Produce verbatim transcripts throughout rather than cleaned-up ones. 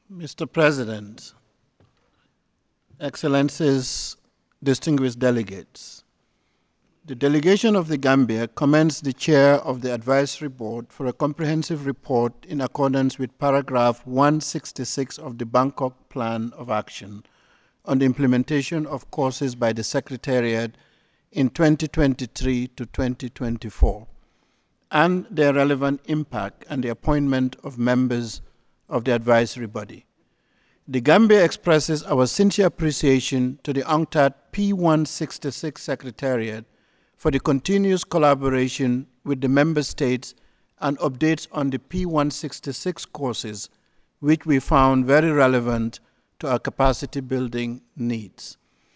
Mister President, Excellencies, distinguished delegates, the delegation of the Gambia commends the chair of the advisory board for a comprehensive report in accordance with paragraph one sixty-six of the Bangkok Plan of Action on the implementation of courses by the Secretariat in twenty twenty-three to twenty twenty-four and their relevant impact and the appointment of members of the advisory body. The Gambia expresses our sincere appreciation to the UNCTAD P one sixty-six Secretariat for the continuous collaboration with the member states and updates on the P one sixty-six courses, which we found very relevant to our capacity building needs.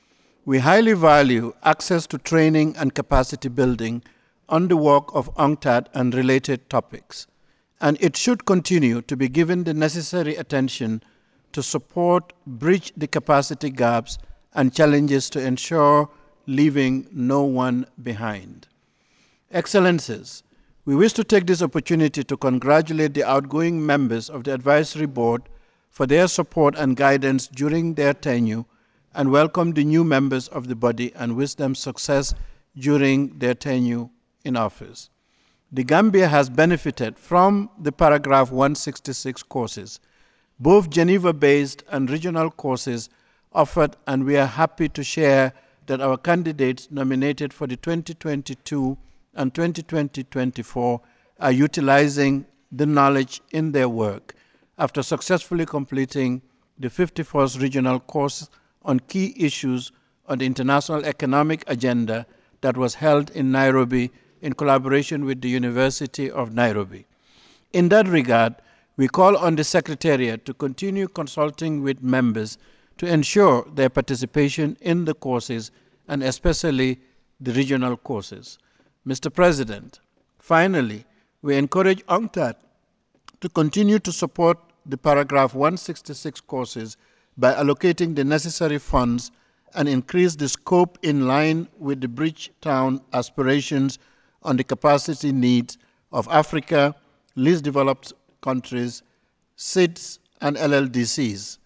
We highly value access to training and capacity building on the work of UNCTAD and related topics, and it should continue to be given the necessary attention to support, bridge the capacity gaps and challenges to ensure leaving no one behind. Excellencies, we wish to take this opportunity to congratulate the outgoing members of the Advisory Board for their support and guidance during their tenure and welcome the new members of the body and wish them success during their tenure in office. The Gambia has benefited from the paragraph one sixty-six courses, both Geneva-based and regional courses offered, and we are happy to share that our candidates nominated for the twenty twenty-two and twenty twenty to twenty-four are utilizing the knowledge in their work after successfully completing the fifty-first regional course on key issues on the international economic agenda that was held in Nairobi in collaboration with the University of Nairobi. In that regard, we call on the Secretariat to continue consulting with members to ensure their participation in the courses and especially the regional courses. Mister President, finally, we encourage UNCTAD to continue to support the paragraph one sixty-six courses by allocating the necessary funds and increase the scope in line with the Bridgetown aspirations on the capacity needs of Africa, least developed countries, S I Ds, and L L D Cs,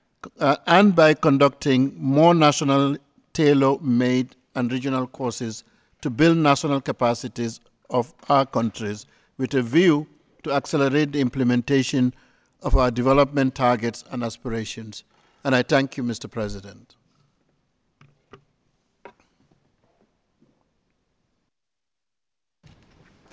uh, and by conducting more national tailor-made and regional courses to build national capacities of our countries with a view to accelerate the implementation of our development targets and aspirations. And I thank you, Mister President.